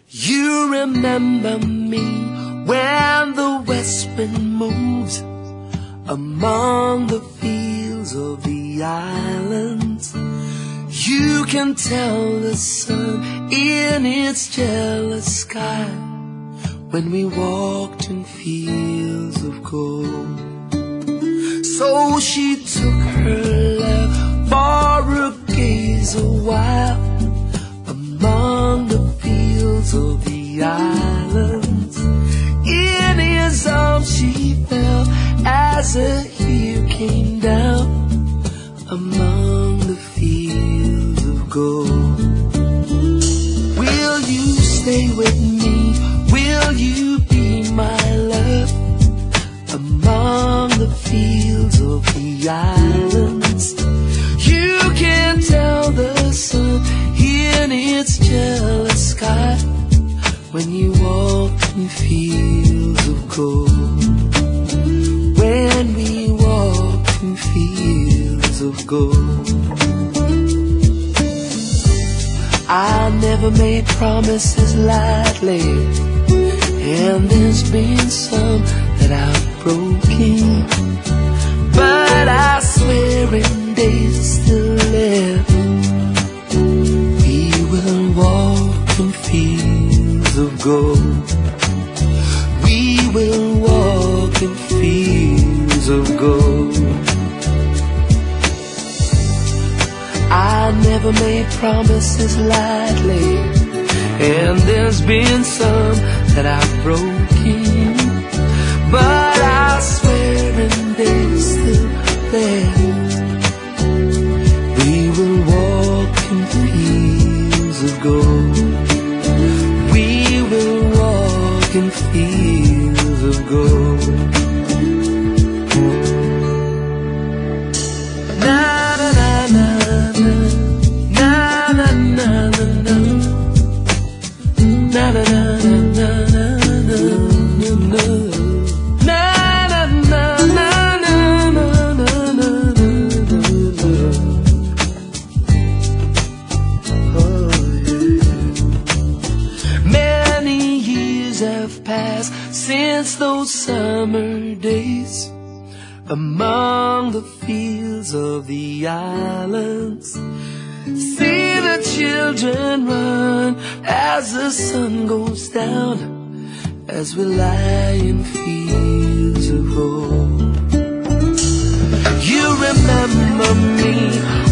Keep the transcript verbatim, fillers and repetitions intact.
You remember me when the west wind moves among the fields of the islands. You can tell the sun in its jealous sky when we walked in fields of gold. So she took her love for a gaze a while among the fields of the islands. In his arms she fell as a tear came down among the fields of gold. Will you stay with me? Will you be my love among the fields of the islands? You can tell the sun in its jealous sky when you walk in fields of gold. When we walk in fields of gold. I never made promises lightly, and there's been some that I've broken, but I swear in days still left we will walk in fields of gold. We will walk in fields of gold. I never made promises lightly, and there's been some that I've broken, but I swear in days still left we will walk in fields of gold. We will walk in fields of gold. Na na na na na na na na na na na na since those summer days among the fields of the islands. See the children run as the sun goes down, as we lie in fields of gold. You remember me